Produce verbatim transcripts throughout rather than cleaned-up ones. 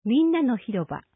みんなの広場。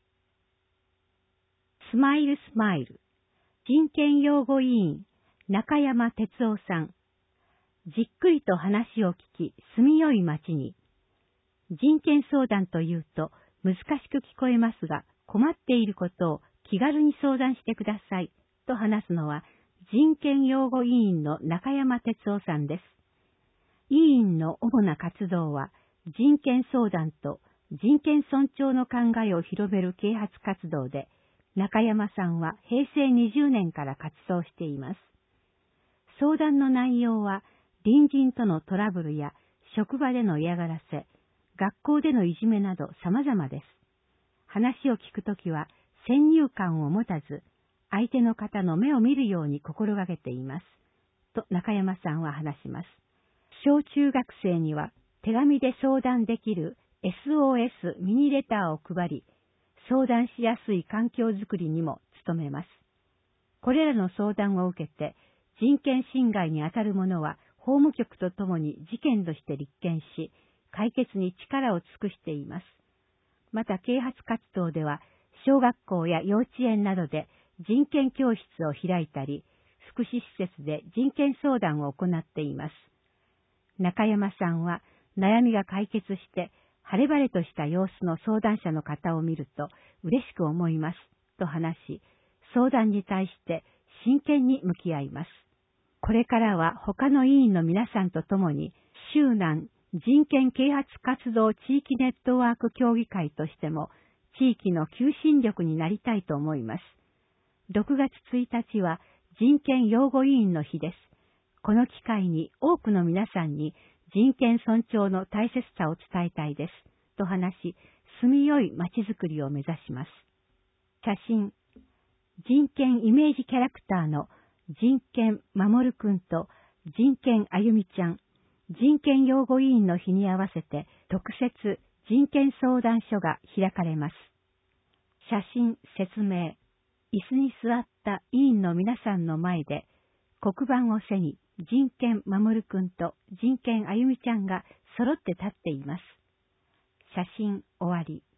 スマイルスマイル。人権擁護委員、中山哲夫さん。じっくりと話を聞き、住みよい町に。人権相談というと難しく聞こえますが、困っていることを気軽に相談してくださいと話すのは、人権擁護委員の中山哲夫さんです。委員の主な活動は、人権相談と人権尊重の考えを広める啓発活動で、中山さんはへいせいにじゅうねんから活動しています。相談の内容は、隣人とのトラブルや職場での嫌がらせ、学校でのいじめなど様々です。話を聞くときは先入観を持たず、相手の方の目を見るように心がけています。と中山さんは話します。小中学生には手紙で相談できる エスオーエス ミニレターを配り、相談しやすい環境づくりにも努めます。これらの相談を受けて、人権侵害にあたる者は法務局とともに事件として立件し、解決に力を尽くしています。また啓発活動では、小学校や幼稚園などで人権教室を開いたり、福祉施設で人権相談を行っています。中山さんは悩みが解決して晴れ晴れとした様子の相談者の方を見ると嬉しく思いますと話し、相談に対して真剣に向き合います。これからは他の委員の皆さんと共に、周南人権啓発活動地域ネットワーク協議会としても、地域の求心力になりたいと思います。ろくがつついたちは人権擁護委員の日です。この機会に多くの皆さんに人権尊重の大切さを伝えたいです。と話し、住みよい街づくりを目指します。写真。人権イメージキャラクターの人権守るくんと人権あゆみちゃん、人権擁護委員の日に合わせて特設人権相談所が開かれます。写真説明。椅子に座った委員の皆さんの前で黒板を背に人権守るくんと人権あゆみちゃんが揃って立っています。写真終わり。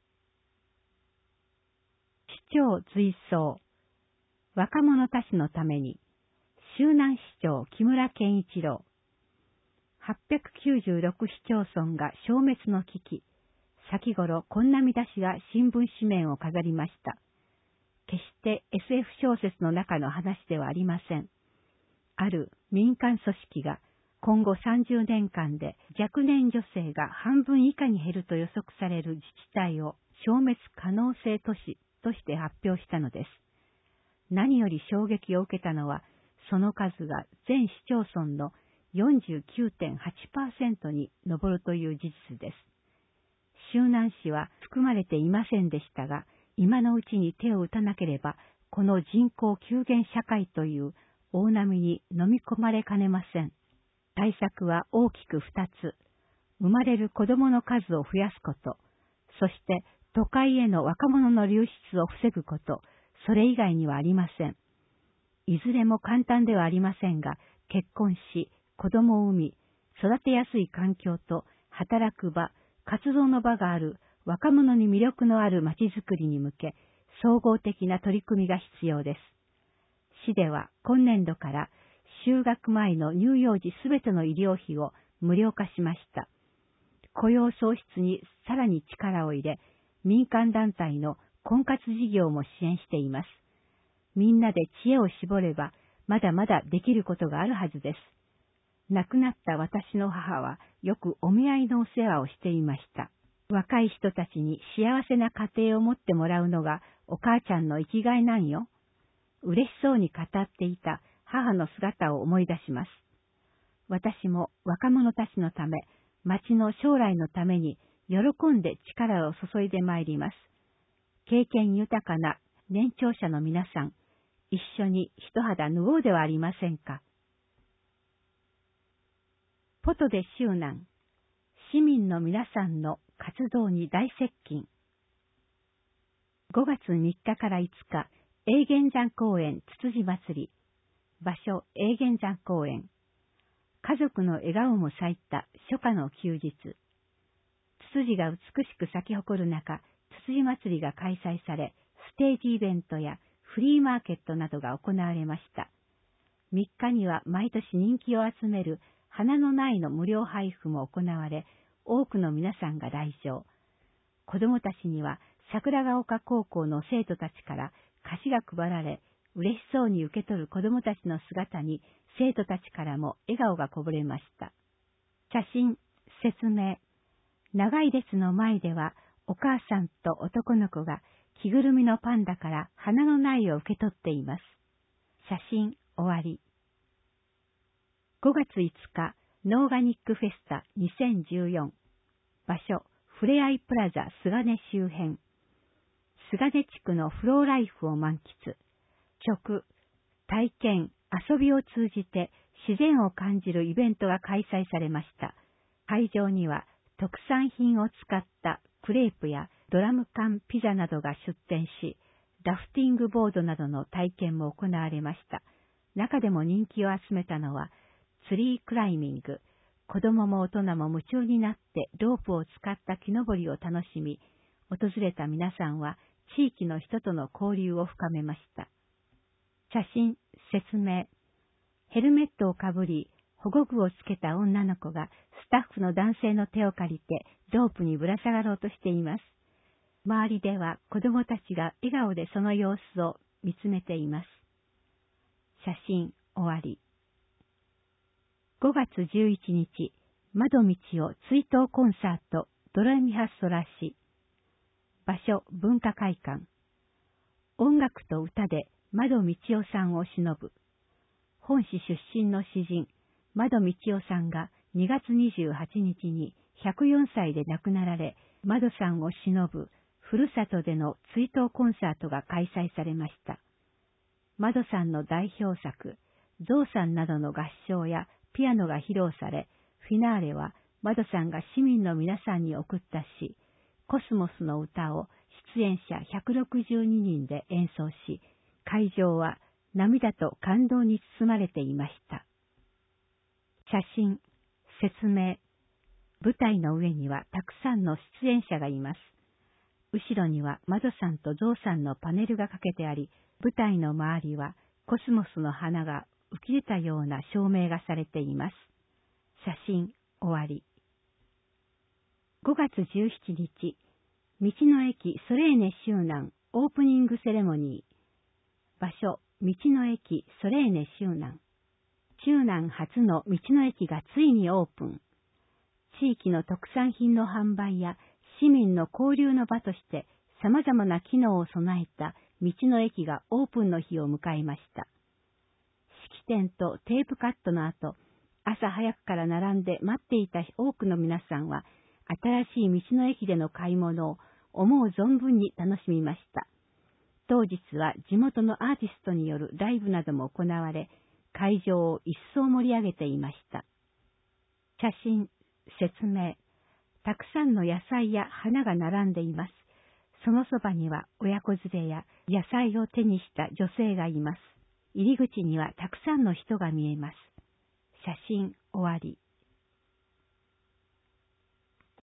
市長随走。若者たちのために、周南市長木村健一郎。はっぴゃくきゅうじゅうろく市町村が消滅の危機。先頃こんな見出しが新聞紙面を飾りました。決して エスエフ 小説の中の話ではありません。ある民間組織が今後さんじゅうねんかんで若年女性が半分以下に減ると予測される自治体を消滅可能性都市として発表したのです。何より衝撃を受けたのは、その数が全市町村の よんじゅうきゅうてんはちパーセント に上るという事実です。周南市は含まれていませんでしたが、今のうちに手を打たなければ、この人口急減社会という大波に飲み込まれかねません。対策は大きくふたつ。生まれる子供の数を増やすこと、そして都会への若者の流出を防ぐこと、それ以外にはありません。いずれも簡単ではありませんが、結婚し、子供を産み、育てやすい環境と働く場、活動の場がある若者に魅力のある街づくりに向け、総合的な取り組みが必要です。市では今年度から就学前の乳幼児すべての医療費を無料化しました。雇用創出にさらに力を入れ、民間団体の婚活事業も支援しています。みんなで知恵を絞れば、まだまだできることがあるはずです。亡くなった私の母は、よくお見合いのお世話をしていました。若い人たちに幸せな家庭を持ってもらうのが、お母ちゃんの生きがいなんよ。嬉しそうに語っていた母の姿を思い出します。私も若者たちのため、町の将来のために、喜んで力を注いでまいります。経験豊かな年長者の皆さん、一緒に一肌脱ごうではありませんか。ポトで周南、市民の皆さんの活動に大接近。ごがつみっかからいつか、永源山公園つつじ祭り。場所、永源山公園。家族の笑顔も咲いた初夏の休日。つツジが美しく咲き誇る中、つつじ祭りが開催され、ステージイベントやフリーマーケットなどが行われました。みっかには毎年人気を集める花の苗の無料配布も行われ、多くの皆さんが来場。子供たちには桜ヶ丘高校の生徒たちから菓子が配られ、嬉しそうに受け取る子供たちの姿に生徒たちからも笑顔がこぼれました。写真、説明。長い列の前ではお母さんと男の子が着ぐるみのパンダから花の苗を受け取っています。写真終わり。ごがついつか、ノーガニックフェスタにせんじゅうよん。場所、ふれあいプラザ菅根周辺。菅根地区のフローライフを満喫。食、体験、遊びを通じて自然を感じるイベントが開催されました。会場には特産品を使ったクレープやドラム缶ピザなどが出店し、ラフティングボードなどの体験も行われました。中でも人気を集めたのは、ツリークライミング。子供も大人も夢中になってロープを使った木登りを楽しみ、訪れた皆さんは地域の人との交流を深めました。写真、説明。ヘルメットをかぶり、保護具をつけた女の子がスタッフの男性の手を借りてロープにぶら下がろうとしています。周りでは子供たちが笑顔でその様子を見つめています。写真終わり。ごがつじゅういちにち、窓道を追悼コンサートドレミハソラシ。場所、文化会館。音楽と歌で窓道夫さんを偲ぶ。本市出身の詩人、窓道夫さんがにがつにじゅうはちにちにひゃくよんさいで亡くなられ、窓さんを偲ぶふるさとでの追悼コンサートが開催されました。窓さんの代表作、ゾウさんなどの合唱やピアノが披露され、フィナーレは窓さんが市民の皆さんに送った詩、コスモスの歌を出演者ひゃくろくじゅうににんで演奏し、会場は涙と感動に包まれていました。写真、説明。舞台の上にはたくさんの出演者がいます。後ろには窓さんとゾウさんのパネルがかけてあり、舞台の周りはコスモスの花が浮き出たような照明がされています。写真終わり。ごがつじゅうしちにち、道の駅ソレーネ周南オープニングセレモニー。場所、道の駅ソレーネ周南。周南初の道の駅がついにオープン。地域の特産品の販売や市民の交流の場として様々な機能を備えた道の駅がオープンの日を迎えました。式典とテープカットの後、朝早くから並んで待っていた多くの皆さんは、新しい道の駅での買い物を思う存分に楽しみました。当日は地元のアーティストによるライブなども行われ、会場を一層盛り上げていました。写真、説明。たくさんの野菜や花が並んでいます。そのそばには親子連れや野菜を手にした女性がいます。入り口にはたくさんの人が見えます。写真終わり。